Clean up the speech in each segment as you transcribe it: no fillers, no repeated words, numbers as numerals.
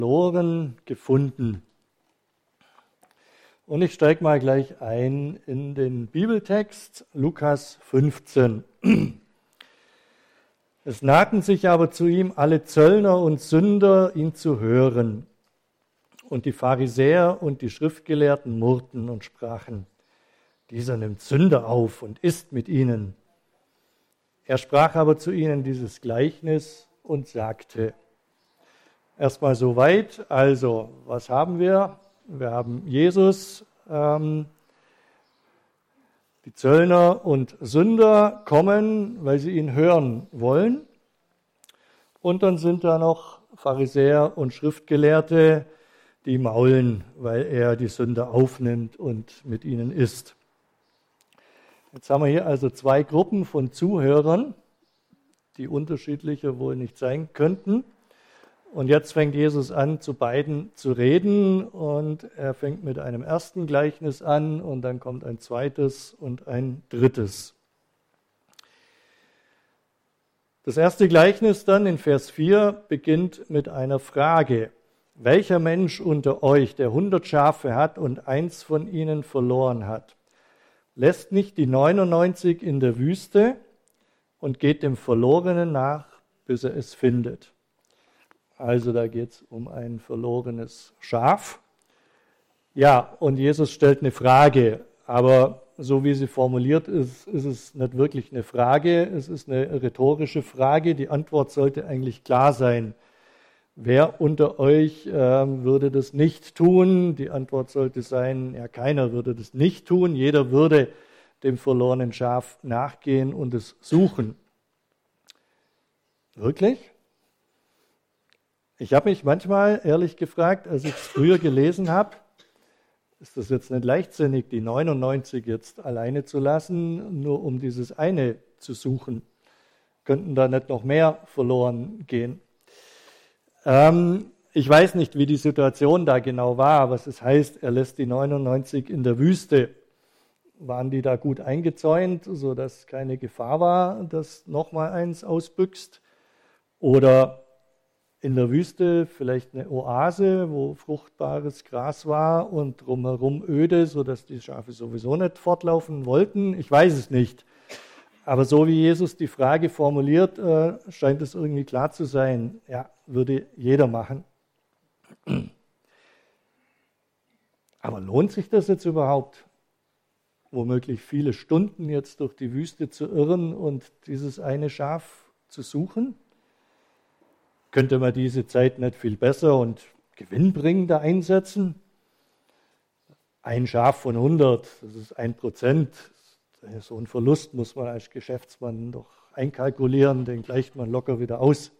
verloren gefunden. Und ich steige mal gleich ein in den Bibeltext, Lukas 15. Es nahten sich aber zu ihm alle Zöllner und Sünder, ihn zu hören. Und die Pharisäer und die Schriftgelehrten murrten und sprachen: Dieser nimmt Sünder auf und isst mit ihnen. Er sprach aber zu ihnen dieses Gleichnis und sagte: Erstmal soweit, also was haben wir? Wir haben Jesus, die Zöllner und Sünder kommen, weil sie ihn hören wollen. Und dann sind da noch Pharisäer und Schriftgelehrte, die maulen, weil er die Sünder aufnimmt und mit ihnen isst. Jetzt haben wir hier also zwei Gruppen von Zuhörern, die unterschiedlicher wohl nicht sein könnten. Und jetzt fängt Jesus an, zu beiden zu reden, und er fängt mit einem ersten Gleichnis an und dann kommt ein zweites und ein drittes. Das erste Gleichnis dann in Vers 4 beginnt mit einer Frage: Welcher Mensch unter euch, der 100 Schafe hat und eins von ihnen verloren hat, lässt nicht die 99 in der Wüste und geht dem Verlorenen nach, bis er es findet? Also da geht es um ein verlorenes Schaf. Ja, und Jesus stellt eine Frage, aber so wie sie formuliert ist, ist es nicht wirklich eine Frage, es ist eine rhetorische Frage. Die Antwort sollte eigentlich klar sein. Wer unter euch würde das nicht tun? Die Antwort sollte sein, ja, keiner würde das nicht tun. Jeder würde dem verlorenen Schaf nachgehen und es suchen. Wirklich? Ich habe mich manchmal ehrlich gefragt, als ich es früher gelesen habe, ist das jetzt nicht leichtsinnig, die 99 jetzt alleine zu lassen, nur um dieses eine zu suchen? Könnten da nicht noch mehr verloren gehen? Ich weiß nicht, wie die Situation da genau war, was es heißt, er lässt die 99 in der Wüste. Waren die da gut eingezäunt, sodass keine Gefahr war, dass nochmal eins ausbüchst? Oder in der Wüste vielleicht eine Oase, wo fruchtbares Gras war und drumherum öde, sodass die Schafe sowieso nicht fortlaufen wollten? Ich weiß es nicht. Aber so wie Jesus die Frage formuliert, scheint es irgendwie klar zu sein. Ja, würde jeder machen. Aber lohnt sich das jetzt überhaupt? Womöglich viele Stunden jetzt durch die Wüste zu irren und dieses eine Schaf zu suchen? Könnte man diese Zeit nicht viel besser und gewinnbringender einsetzen? Ein Schaf von 100, das ist 1%. So einen Verlust muss man als Geschäftsmann doch einkalkulieren, den gleicht man locker wieder aus.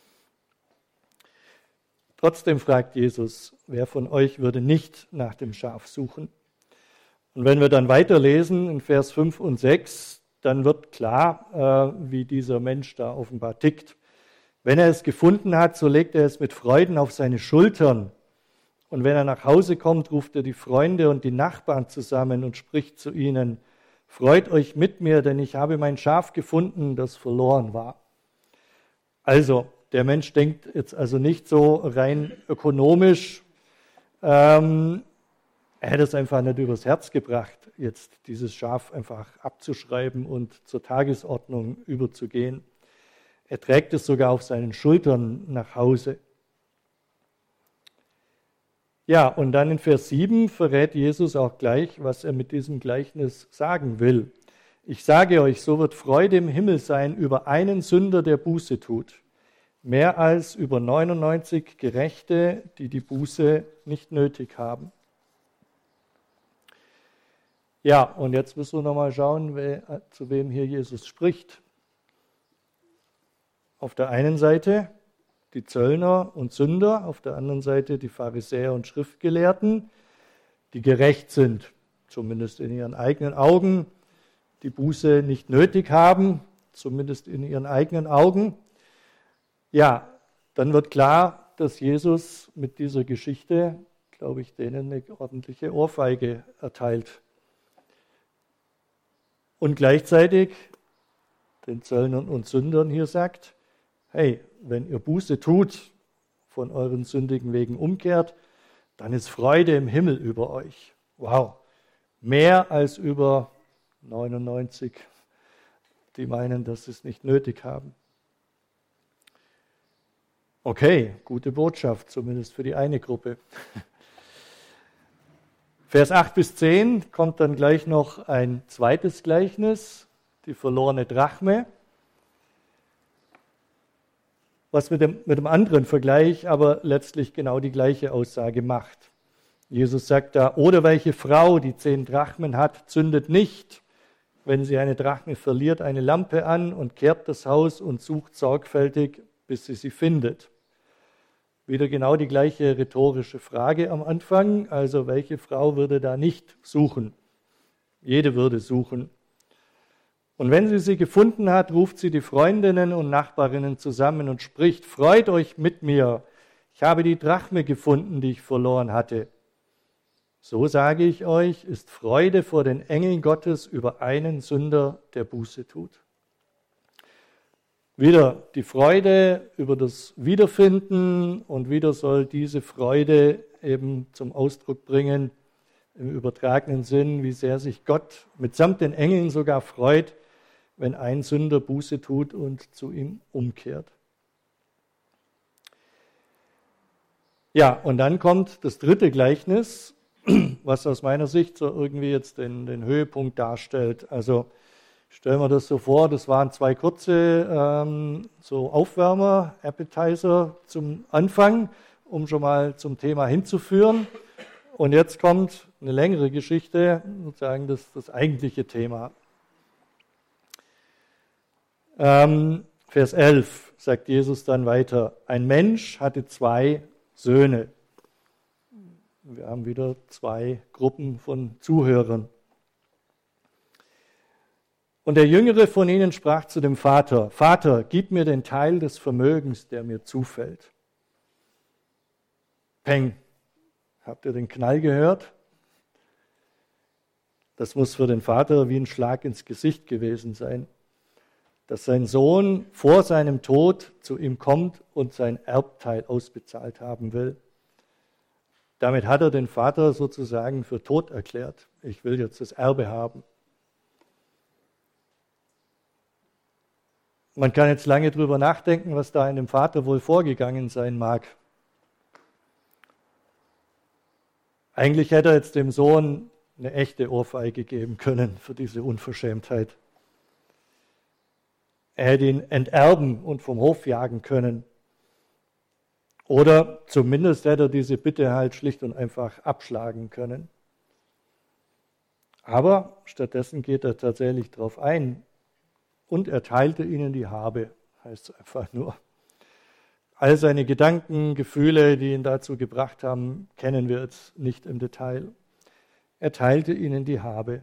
Trotzdem fragt Jesus, wer von euch würde nicht nach dem Schaf suchen? Und wenn wir dann weiterlesen in Vers 5 und 6, dann wird klar, wie dieser Mensch da offenbar tickt. Wenn er es gefunden hat, so legt er es mit Freuden auf seine Schultern. Und wenn er nach Hause kommt, ruft er die Freunde und die Nachbarn zusammen und spricht zu ihnen: Freut euch mit mir, denn ich habe mein Schaf gefunden, das verloren war. Also, der Mensch denkt jetzt also nicht so rein ökonomisch. Er hätte es einfach nicht übers Herz gebracht, jetzt dieses Schaf einfach abzuschreiben und zur Tagesordnung überzugehen. Er trägt es sogar auf seinen Schultern nach Hause. Ja, und dann in Vers 7 verrät Jesus auch gleich, was er mit diesem Gleichnis sagen will. Ich sage euch, so wird Freude im Himmel sein über einen Sünder, der Buße tut, mehr als über 99 Gerechte, die die Buße nicht nötig haben. Ja, und jetzt müssen wir nochmal schauen, zu wem hier Jesus spricht. Auf der einen Seite die Zöllner und Sünder, auf der anderen Seite die Pharisäer und Schriftgelehrten, die gerecht sind, zumindest in ihren eigenen Augen, die Buße nicht nötig haben, zumindest in ihren eigenen Augen. Ja, dann wird klar, dass Jesus mit dieser Geschichte, glaube ich, denen eine ordentliche Ohrfeige erteilt. Und gleichzeitig den Zöllnern und Sündern hier sagt: Hey, wenn ihr Buße tut von euren sündigen Wegen umkehrt, dann ist Freude im Himmel über euch. Wow, mehr als über 99, die meinen, dass sie es nicht nötig haben. Okay, gute Botschaft, zumindest für die eine Gruppe. Vers 8 bis 10 kommt dann gleich noch ein zweites Gleichnis, die verlorene Drachme, was mit dem anderen Vergleich aber letztlich genau die gleiche Aussage macht. Jesus sagt da, oder welche Frau, die 10 Drachmen hat, zündet nicht, wenn sie eine Drachme verliert, eine Lampe an und kehrt das Haus und sucht sorgfältig, bis sie findet. Wieder genau die gleiche rhetorische Frage am Anfang. Also welche Frau würde da nicht suchen? Jede würde suchen. Und wenn sie gefunden hat, ruft sie die Freundinnen und Nachbarinnen zusammen und spricht, freut euch mit mir, ich habe die Drachme gefunden, die ich verloren hatte. So sage ich euch, ist Freude vor den Engeln Gottes über einen Sünder, der Buße tut. Wieder die Freude über das Wiederfinden und wieder soll diese Freude eben zum Ausdruck bringen, im übertragenen Sinn, wie sehr sich Gott mitsamt den Engeln sogar freut, wenn ein Sünder Buße tut und zu ihm umkehrt. Ja, und dann kommt das dritte Gleichnis, was aus meiner Sicht so irgendwie jetzt den Höhepunkt darstellt. Also stellen wir das so vor, das waren 2 kurze so Aufwärmer, Appetizer zum Anfang, um schon mal zum Thema hinzuführen. Und jetzt kommt eine längere Geschichte, sozusagen das eigentliche Thema. Vers 11 sagt Jesus dann weiter, ein Mensch hatte 2 Söhne. Wir haben wieder 2 Gruppen von Zuhörern. Und der Jüngere von ihnen sprach zu dem Vater, Vater, gib mir den Teil des Vermögens, der mir zufällt. Peng. Habt ihr den Knall gehört? Das muss für den Vater wie ein Schlag ins Gesicht gewesen sein, dass sein Sohn vor seinem Tod zu ihm kommt und sein Erbteil ausbezahlt haben will. Damit hat er den Vater sozusagen für tot erklärt. Ich will jetzt das Erbe haben. Man kann jetzt lange drüber nachdenken, was da in dem Vater wohl vorgegangen sein mag. Eigentlich hätte er jetzt dem Sohn eine echte Ohrfeige geben können für diese Unverschämtheit. Er hätte ihn enterben und vom Hof jagen können. Oder zumindest hätte er diese Bitte halt schlicht und einfach abschlagen können. Aber stattdessen geht er tatsächlich darauf ein und er teilte ihnen die Habe, heißt es einfach nur. All seine Gedanken, Gefühle, die ihn dazu gebracht haben, kennen wir jetzt nicht im Detail. Er teilte ihnen die Habe.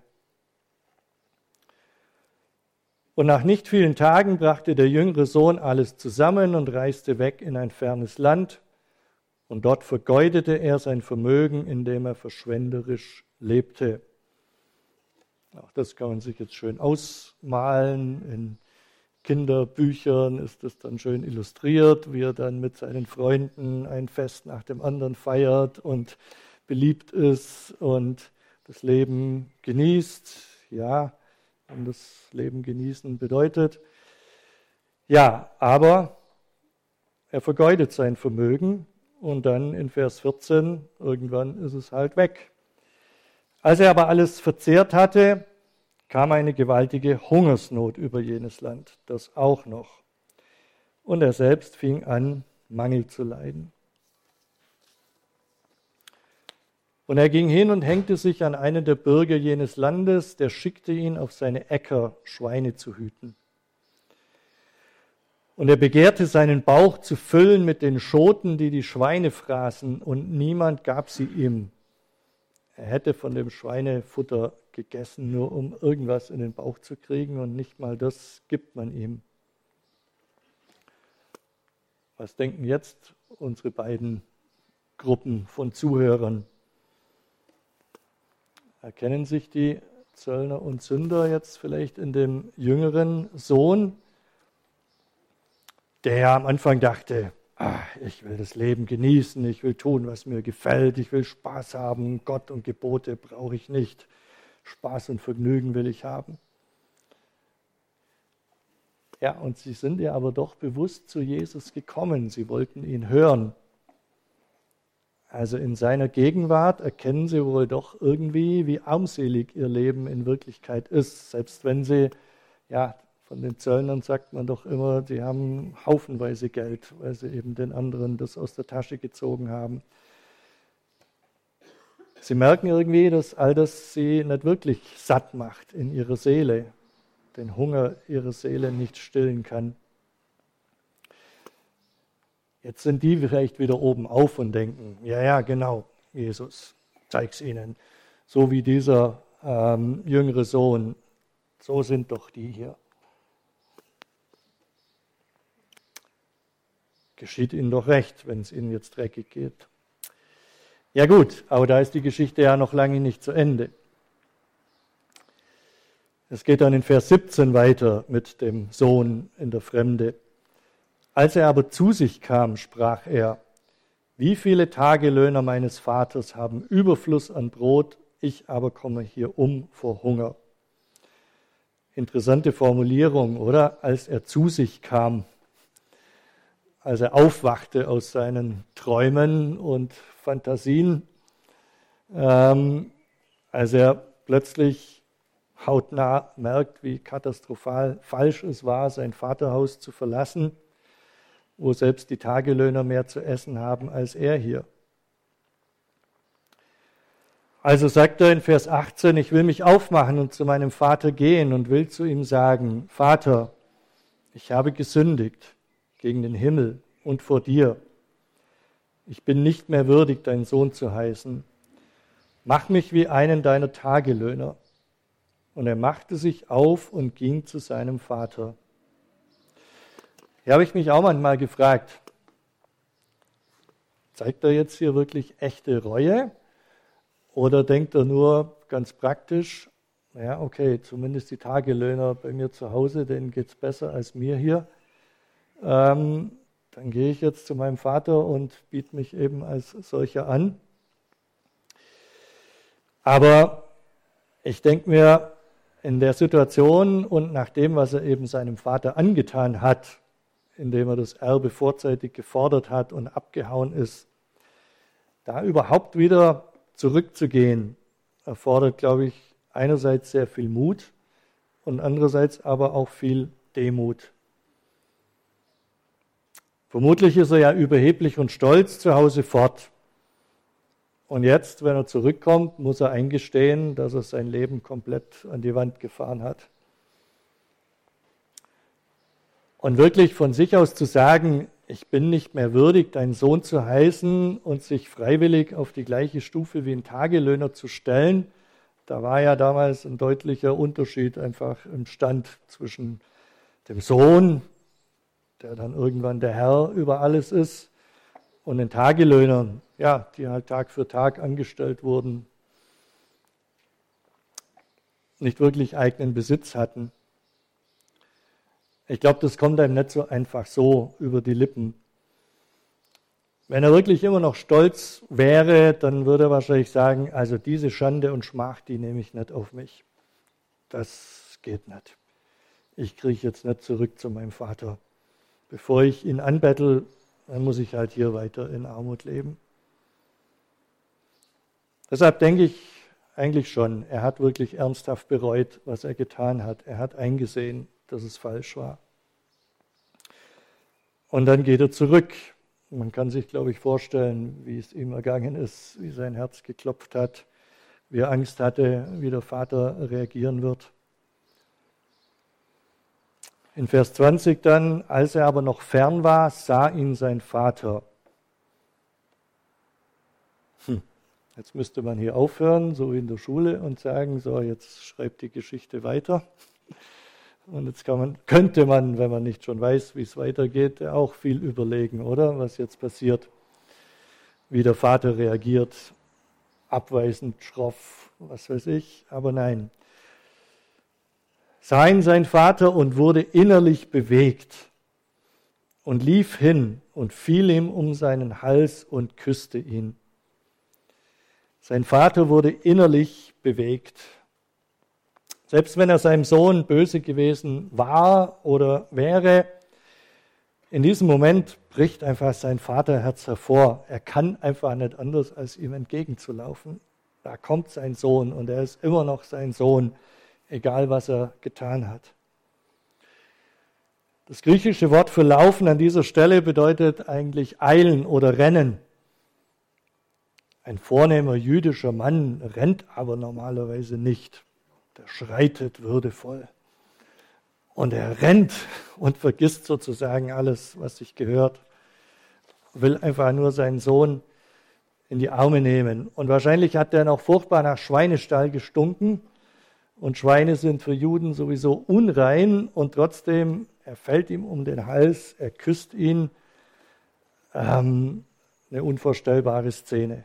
Und nach nicht vielen Tagen brachte der jüngere Sohn alles zusammen und reiste weg in ein fernes Land. Und dort vergeudete er sein Vermögen, indem er verschwenderisch lebte. Auch das kann man sich jetzt schön ausmalen. In Kinderbüchern ist das dann schön illustriert, wie er dann mit seinen Freunden ein Fest nach dem anderen feiert und beliebt ist und das Leben genießt. Ja, und das Leben genießen bedeutet. Ja, aber er vergeudet sein Vermögen und dann in Vers 14, irgendwann ist es halt weg. Als er aber alles verzehrt hatte, kam eine gewaltige Hungersnot über jenes Land, das auch noch. Und er selbst fing an, Mangel zu leiden. Und er ging hin und hängte sich an einen der Bürger jenes Landes, der schickte ihn auf seine Äcker, Schweine zu hüten. Und er begehrte seinen Bauch zu füllen mit den Schoten, die die Schweine fraßen, und niemand gab sie ihm. Er hätte von dem Schweinefutter gegessen, nur um irgendwas in den Bauch zu kriegen, und nicht mal das gibt man ihm. Was denken jetzt unsere beiden Gruppen von Zuhörern? Erkennen sich die Zöllner und Sünder jetzt vielleicht in dem jüngeren Sohn, der ja am Anfang dachte, ich will das Leben genießen, ich will tun, was mir gefällt, ich will Spaß haben, Gott und Gebote brauche ich nicht, Spaß und Vergnügen will ich haben. Ja, und sie sind ja aber doch bewusst zu Jesus gekommen, sie wollten ihn hören. Also in seiner Gegenwart erkennen sie wohl doch irgendwie, wie armselig ihr Leben in Wirklichkeit ist, selbst wenn sie, ja, von den Zöllnern sagt man doch immer, die haben haufenweise Geld, weil sie eben den anderen das aus der Tasche gezogen haben. Sie merken irgendwie, dass all das sie nicht wirklich satt macht in ihrer Seele, den Hunger ihrer Seele nicht stillen kann. Jetzt sind die vielleicht wieder oben auf und denken, ja, genau, Jesus, zeig's ihnen. So wie dieser jüngere Sohn, so sind doch die hier. Geschieht ihnen doch recht, wenn es ihnen jetzt dreckig geht. Ja gut, aber da ist die Geschichte ja noch lange nicht zu Ende. Es geht dann in Vers 17 weiter mit dem Sohn in der Fremde. Als er aber zu sich kam, sprach er, wie viele Tagelöhner meines Vaters haben Überfluss an Brot, ich aber komme hier um vor Hunger. Interessante Formulierung, oder? Als er zu sich kam. Als er aufwachte aus seinen Träumen und Fantasien, als er plötzlich hautnah merkt, wie katastrophal falsch es war, sein Vaterhaus zu verlassen, wo selbst die Tagelöhner mehr zu essen haben als er hier. Also sagt er in Vers 18, ich will mich aufmachen und zu meinem Vater gehen und will zu ihm sagen, Vater, ich habe gesündigt gegen den Himmel und vor dir. Ich bin nicht mehr würdig, dein Sohn zu heißen. Mach mich wie einen deiner Tagelöhner. Und er machte sich auf und ging zu seinem Vater. Hier habe ich mich auch manchmal gefragt, zeigt er jetzt hier wirklich echte Reue? Oder denkt er nur ganz praktisch, ja okay, zumindest die Tagelöhner bei mir zu Hause, denen geht es besser als mir hier. Dann gehe ich jetzt zu meinem Vater und biete mich eben als solcher an. Aber ich denke mir, in der Situation und nach dem, was er eben seinem Vater angetan hat, indem er das Erbe vorzeitig gefordert hat und abgehauen ist, da überhaupt wieder zurückzugehen, erfordert, glaube ich, einerseits sehr viel Mut und andererseits aber auch viel Demut. Vermutlich ist er ja überheblich und stolz zu Hause fort. Und jetzt, wenn er zurückkommt, muss er eingestehen, dass er sein Leben komplett an die Wand gefahren hat. Und wirklich von sich aus zu sagen, ich bin nicht mehr würdig, dein Sohn zu heißen und sich freiwillig auf die gleiche Stufe wie ein Tagelöhner zu stellen, da war ja damals ein deutlicher Unterschied einfach im Stand zwischen dem Sohn, der dann irgendwann der Herr über alles ist, und den Tagelöhnern, ja, die halt Tag für Tag angestellt wurden, nicht wirklich eigenen Besitz hatten. Ich glaube, das kommt einem nicht so einfach so über die Lippen. Wenn er wirklich immer noch stolz wäre, dann würde er wahrscheinlich sagen, also diese Schande und Schmach, die nehme ich nicht auf mich. Das geht nicht. Ich kriege jetzt nicht zurück zu meinem Vater. Bevor ich ihn anbettel, dann muss ich halt hier weiter in Armut leben. Deshalb denke ich eigentlich schon, er hat wirklich ernsthaft bereut, was er getan hat. Er hat eingesehen, dass es falsch war. Und dann geht er zurück. Man kann sich, glaube ich, vorstellen, wie es ihm ergangen ist, wie sein Herz geklopft hat, wie er Angst hatte, wie der Vater reagieren wird. In Vers 20 dann, als er aber noch fern war, sah ihn sein Vater. Jetzt müsste man hier aufhören, so wie in der Schule, und sagen, so, jetzt schreibt die Geschichte weiter. Und jetzt könnte man, wenn man nicht schon weiß, wie es weitergeht, auch viel überlegen, oder? Was jetzt passiert, wie der Vater reagiert, abweisend, schroff, was weiß ich, aber nein. Sah ihn sein Vater und wurde innerlich bewegt und lief hin und fiel ihm um seinen Hals und küsste ihn. Sein Vater wurde innerlich bewegt. Selbst wenn er seinem Sohn böse gewesen war oder wäre, in diesem Moment bricht einfach sein Vaterherz hervor. Er kann einfach nicht anders, als ihm entgegenzulaufen. Da kommt sein Sohn und er ist immer noch sein Sohn, egal was er getan hat. Das griechische Wort für laufen an dieser Stelle bedeutet eigentlich eilen oder rennen. Ein vornehmer jüdischer Mann rennt aber normalerweise nicht. Der schreitet würdevoll. Und er rennt und vergisst sozusagen alles, was sich gehört. Will einfach nur seinen Sohn in die Arme nehmen. Und wahrscheinlich hat er noch furchtbar nach Schweinestall gestunken. Und Schweine sind für Juden sowieso unrein. Und trotzdem, er fällt ihm um den Hals, er küsst ihn. Eine unvorstellbare Szene.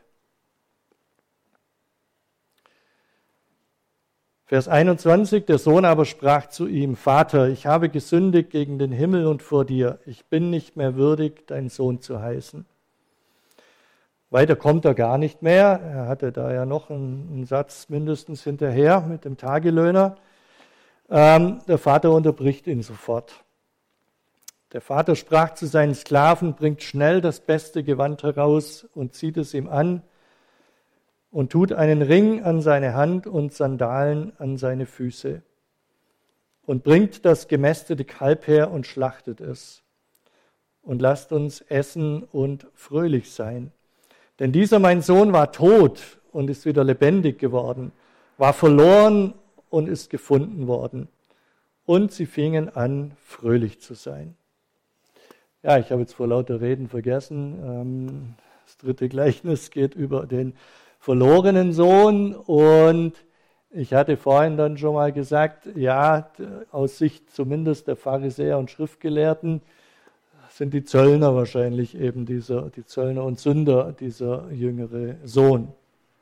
Vers 21, der Sohn aber sprach zu ihm, Vater, ich habe gesündigt gegen den Himmel und vor dir. Ich bin nicht mehr würdig, dein Sohn zu heißen. Weiter kommt er gar nicht mehr. Er hatte da ja noch einen Satz mindestens hinterher mit dem Tagelöhner. Der Vater unterbricht ihn sofort. Der Vater sprach zu seinen Sklaven, bringt schnell das beste Gewand heraus und zieht es ihm an und tut einen Ring an seine Hand und Sandalen an seine Füße und bringt das gemästete Kalb her und schlachtet es. Und lasst uns essen und fröhlich sein. Denn dieser mein Sohn war tot und ist wieder lebendig geworden, war verloren und ist gefunden worden. Und sie fingen an, fröhlich zu sein. Ja, ich habe jetzt vor lauter Reden vergessen. Das dritte Gleichnis geht über den verlorenen Sohn und ich hatte vorhin dann schon mal gesagt, ja, aus Sicht zumindest der Pharisäer und Schriftgelehrten sind die Zöllner wahrscheinlich eben die Zöllner und Sünder, dieser jüngere Sohn.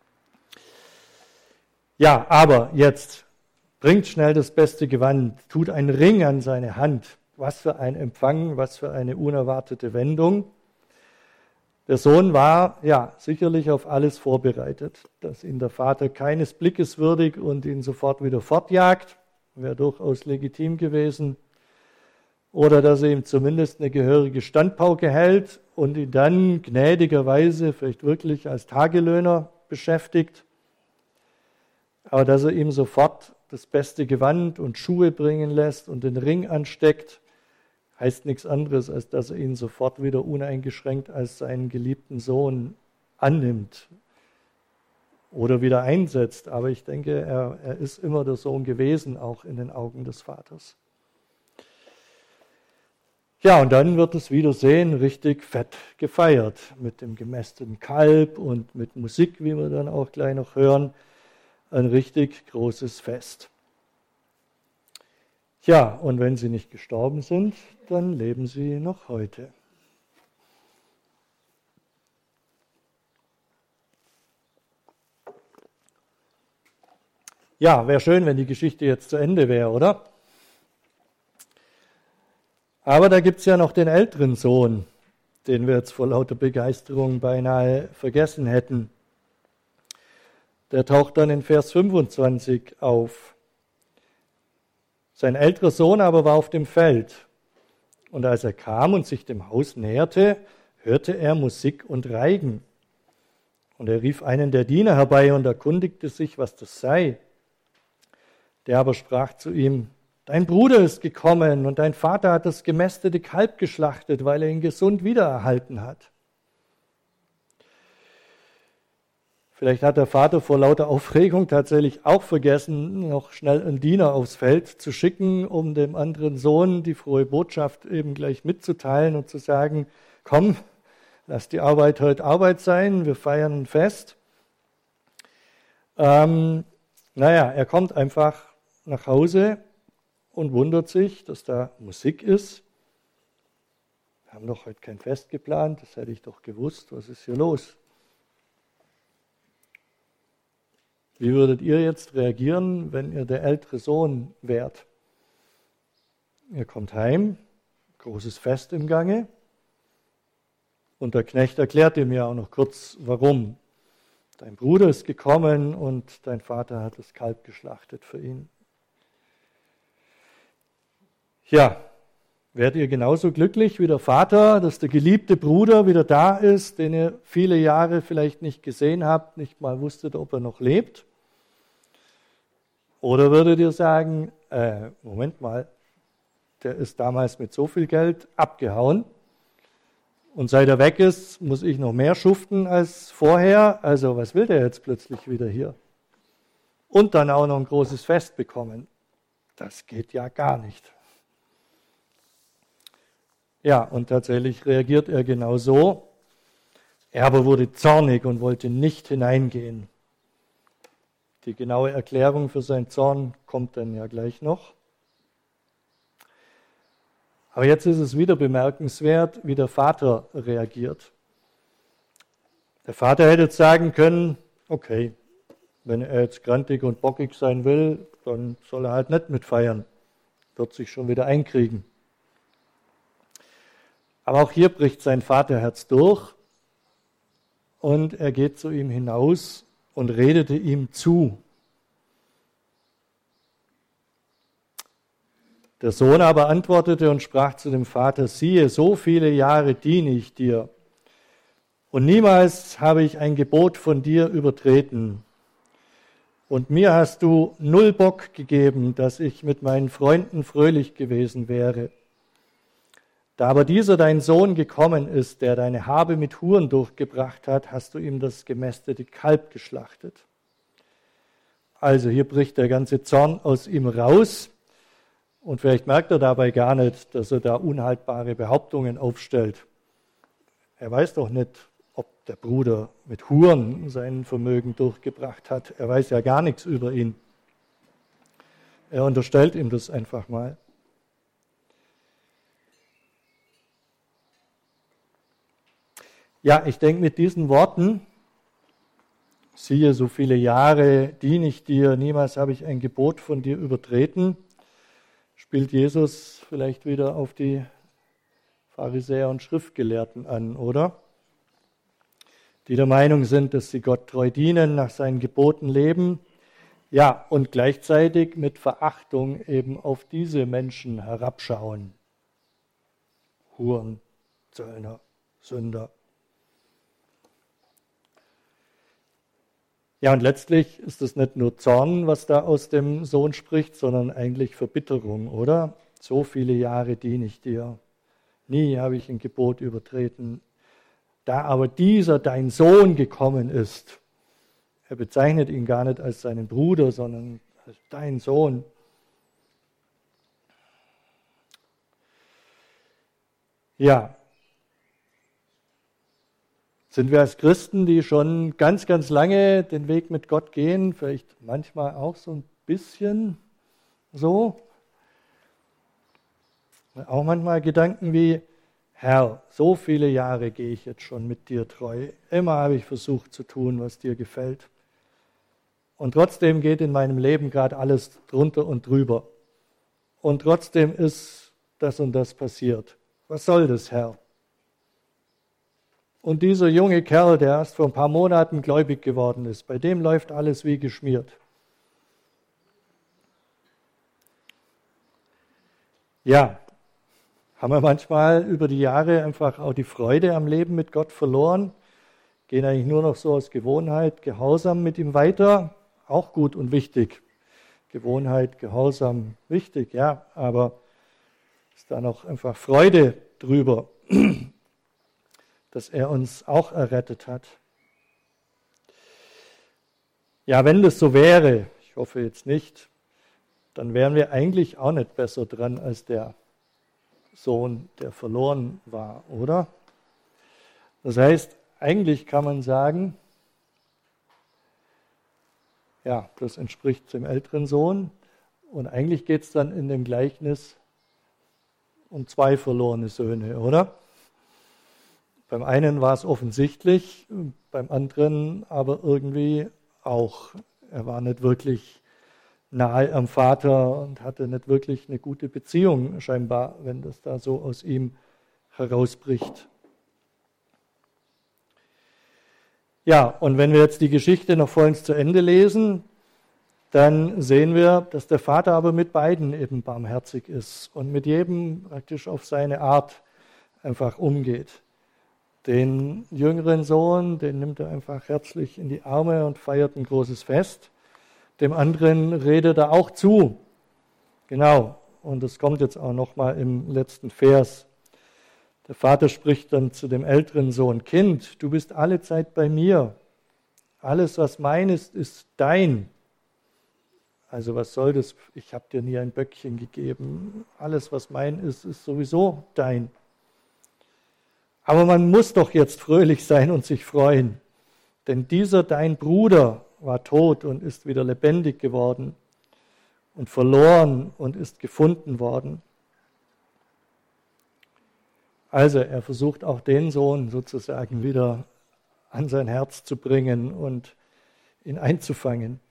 Ja, aber jetzt bringt schnell das beste Gewand, tut einen Ring an seine Hand. Was für ein Empfang, was für eine unerwartete Wendung. Der Sohn war ja sicherlich auf alles vorbereitet, dass ihn der Vater keines Blickes würdigt und ihn sofort wieder fortjagt, wäre durchaus legitim gewesen. Oder dass er ihm zumindest eine gehörige Standpauke hält und ihn dann gnädigerweise vielleicht wirklich als Tagelöhner beschäftigt. Aber dass er ihm sofort das beste Gewand und Schuhe bringen lässt und den Ring ansteckt, heißt nichts anderes, als dass er ihn sofort wieder uneingeschränkt als seinen geliebten Sohn annimmt oder wieder einsetzt. Aber ich denke, er ist immer der Sohn gewesen, auch in den Augen des Vaters. Ja, und dann wird das Wiedersehen richtig fett gefeiert mit dem gemästeten Kalb und mit Musik, wie wir dann auch gleich noch hören. Ein richtig großes Fest. Ja, und wenn sie nicht gestorben sind, dann leben sie noch heute. Ja, wäre schön, wenn die Geschichte jetzt zu Ende wäre, oder? Aber da gibt es ja noch den älteren Sohn, den wir jetzt vor lauter Begeisterung beinahe vergessen hätten. Der taucht dann in Vers 25 auf. Sein älterer Sohn aber war auf dem Feld. Und als er kam und sich dem Haus näherte, hörte er Musik und Reigen. Und er rief einen der Diener herbei und erkundigte sich, was das sei. Der aber sprach zu ihm, dein Bruder ist gekommen und dein Vater hat das gemästete Kalb geschlachtet, weil er ihn gesund wiedererhalten hat. Vielleicht hat der Vater vor lauter Aufregung tatsächlich auch vergessen, noch schnell einen Diener aufs Feld zu schicken, um dem anderen Sohn die frohe Botschaft eben gleich mitzuteilen und zu sagen, komm, lass die Arbeit heute Arbeit sein, wir feiern ein Fest. Er kommt einfach nach Hause und wundert sich, dass da Musik ist. Wir haben doch heute kein Fest geplant, das hätte ich doch gewusst, was ist hier los? Wie würdet ihr jetzt reagieren, wenn ihr der ältere Sohn wärt? Ihr kommt heim, großes Fest im Gange. Und der Knecht erklärt ihm ja auch noch kurz, warum. Dein Bruder ist gekommen und dein Vater hat das Kalb geschlachtet für ihn. Ja, werdet ihr genauso glücklich wie der Vater, dass der geliebte Bruder wieder da ist, den ihr viele Jahre vielleicht nicht gesehen habt, nicht mal wusstet, ob er noch lebt? Oder würdet ihr sagen, Moment mal, der ist damals mit so viel Geld abgehauen und seit er weg ist, muss ich noch mehr schuften als vorher. Also was will der jetzt plötzlich wieder hier? Und dann auch noch ein großes Fest bekommen. Das geht ja gar nicht. Ja, und tatsächlich reagiert er genau so. Er aber wurde zornig und wollte nicht hineingehen. Die genaue Erklärung für seinen Zorn kommt dann ja gleich noch. Aber jetzt ist es wieder bemerkenswert, wie der Vater reagiert. Der Vater hätte jetzt sagen können, okay, wenn er jetzt grantig und bockig sein will, dann soll er halt nicht mitfeiern, wird sich schon wieder einkriegen. Aber auch hier bricht sein Vaterherz durch und er geht zu ihm hinaus und redete ihm zu. Der Sohn aber antwortete und sprach zu dem Vater, siehe, so viele Jahre diene ich dir und niemals habe ich ein Gebot von dir übertreten. Und mir hast du 0 Bock gegeben, dass ich mit meinen Freunden fröhlich gewesen wäre. Da aber dieser dein Sohn gekommen ist, der deine Habe mit Huren durchgebracht hat, hast du ihm das gemästete Kalb geschlachtet. Also hier bricht der ganze Zorn aus ihm raus. Und vielleicht merkt er dabei gar nicht, dass er da unhaltbare Behauptungen aufstellt. Er weiß doch nicht, ob der Bruder mit Huren sein Vermögen durchgebracht hat. Er weiß ja gar nichts über ihn. Er unterstellt ihm das einfach mal. Ja, ich denke mit diesen Worten, siehe, so viele Jahre diene ich dir, niemals habe ich ein Gebot von dir übertreten, spielt Jesus vielleicht wieder auf die Pharisäer und Schriftgelehrten an, oder? Die der Meinung sind, dass sie Gott treu dienen, nach seinen Geboten leben, ja, und gleichzeitig mit Verachtung eben auf diese Menschen herabschauen. Huren, Zöllner, Sünder. Ja, und letztlich ist es nicht nur Zorn, was da aus dem Sohn spricht, sondern eigentlich Verbitterung, oder? So viele Jahre diene ich dir. Nie habe ich ein Gebot übertreten. Da aber dieser dein Sohn gekommen ist, er bezeichnet ihn gar nicht als seinen Bruder, sondern als dein Sohn. Ja, sind wir als Christen, die schon ganz, ganz lange den Weg mit Gott gehen, vielleicht manchmal auch so ein bisschen so, auch manchmal Gedanken wie, Herr, so viele Jahre gehe ich jetzt schon mit dir treu, immer habe ich versucht zu tun, was dir gefällt. Und trotzdem geht in meinem Leben gerade alles drunter und drüber. Und trotzdem ist das und das passiert. Was soll das, Herr? Und dieser junge Kerl, der erst vor ein paar Monaten gläubig geworden ist, bei dem läuft alles wie geschmiert. Ja, haben wir manchmal über die Jahre einfach auch die Freude am Leben mit Gott verloren, gehen eigentlich nur noch so aus Gewohnheit, Gehorsam mit ihm weiter, auch gut und wichtig. Gewohnheit, Gehorsam, wichtig, ja, aber ist da noch einfach Freude drüber, dass er uns auch errettet hat. Ja, wenn das so wäre, ich hoffe jetzt nicht, dann wären wir eigentlich auch nicht besser dran als der Sohn, der verloren war, oder? Das heißt, eigentlich kann man sagen, ja, das entspricht dem älteren Sohn und eigentlich geht es dann in dem Gleichnis um 2 verlorene Söhne, oder? Beim einen war es offensichtlich, beim anderen aber irgendwie auch. Er war nicht wirklich nahe am Vater und hatte nicht wirklich eine gute Beziehung scheinbar, wenn das da so aus ihm herausbricht. Ja, und wenn wir jetzt die Geschichte noch vollends zu Ende lesen, dann sehen wir, dass der Vater aber mit beiden eben barmherzig ist und mit jedem praktisch auf seine Art einfach umgeht. Den jüngeren Sohn, den nimmt er einfach herzlich in die Arme und feiert ein großes Fest. Dem anderen redet er auch zu. Genau, und das kommt jetzt auch nochmal im letzten Vers. Der Vater spricht dann zu dem älteren Sohn: Kind, du bist alle Zeit bei mir. Alles, was mein ist, ist dein. Also was soll das? Ich habe dir nie ein Böckchen gegeben. Alles, was mein ist, ist sowieso dein. Aber man muss doch jetzt fröhlich sein und sich freuen. Denn dieser dein Bruder war tot und ist wieder lebendig geworden und verloren und ist gefunden worden. Also er versucht auch den Sohn sozusagen wieder an sein Herz zu bringen und ihn einzufangen.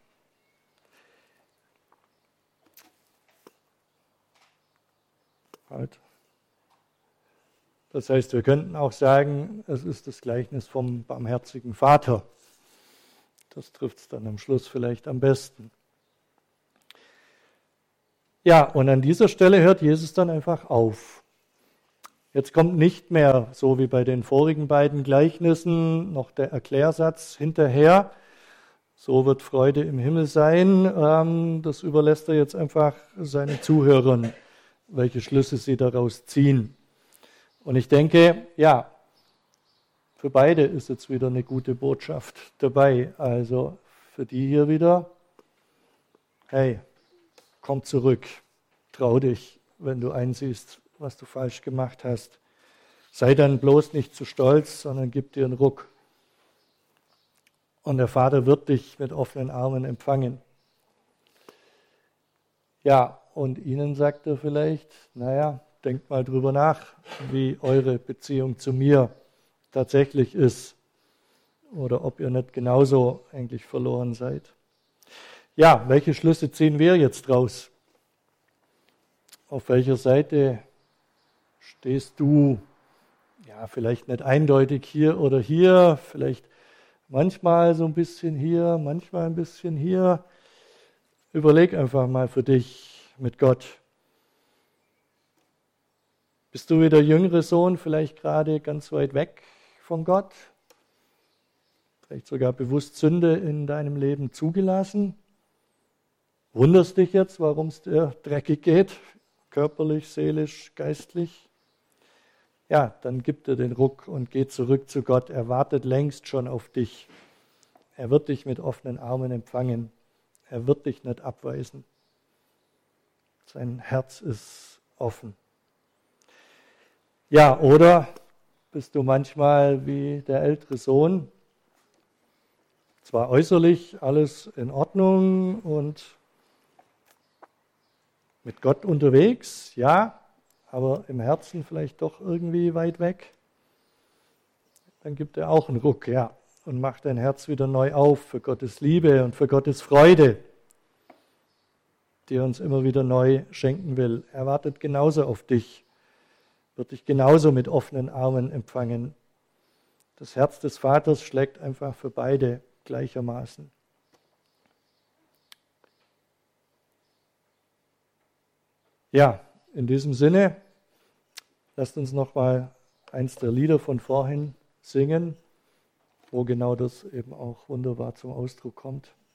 Das heißt, wir könnten auch sagen, es ist das Gleichnis vom barmherzigen Vater. Das trifft es dann am Schluss vielleicht am besten. Ja, und an dieser Stelle hört Jesus dann einfach auf. Jetzt kommt nicht mehr, so wie bei den vorigen beiden Gleichnissen, noch der Erklärsatz hinterher. So wird Freude im Himmel sein. Das überlässt er jetzt einfach seinen Zuhörern, welche Schlüsse sie daraus ziehen. Und ich denke, ja, für beide ist jetzt wieder eine gute Botschaft dabei. Also für die hier wieder, hey, komm zurück, trau dich, wenn du einsiehst, was du falsch gemacht hast. Sei dann bloß nicht zu stolz, sondern gib dir einen Ruck. Und der Vater wird dich mit offenen Armen empfangen. Ja, und ihnen sagt er vielleicht, naja, denkt mal drüber nach, wie eure Beziehung zu mir tatsächlich ist. Oder ob ihr nicht genauso eigentlich verloren seid. Ja, welche Schlüsse ziehen wir jetzt draus? Auf welcher Seite stehst du? Ja, vielleicht nicht eindeutig hier oder hier, vielleicht manchmal so ein bisschen hier, manchmal ein bisschen hier. Überleg einfach mal für dich mit Gott. Bist du wie der jüngere Sohn vielleicht gerade ganz weit weg von Gott? Vielleicht sogar bewusst Sünde in deinem Leben zugelassen? Wunderst dich jetzt, warum es dir dreckig geht? Körperlich, seelisch, geistlich? Ja, dann gib dir den Ruck und geh zurück zu Gott. Er wartet längst schon auf dich. Er wird dich mit offenen Armen empfangen. Er wird dich nicht abweisen. Sein Herz ist offen. Ja, oder bist du manchmal wie der ältere Sohn, zwar äußerlich alles in Ordnung und mit Gott unterwegs, ja, aber im Herzen vielleicht doch irgendwie weit weg? Dann gibt er auch einen Ruck, ja, und macht dein Herz wieder neu auf für Gottes Liebe und für Gottes Freude, die er uns immer wieder neu schenken will. Er wartet genauso auf dich, wird dich genauso mit offenen Armen empfangen. Das Herz des Vaters schlägt einfach für beide gleichermaßen. Ja, in diesem Sinne, lasst uns nochmal eins der Lieder von vorhin singen, wo genau das eben auch wunderbar zum Ausdruck kommt.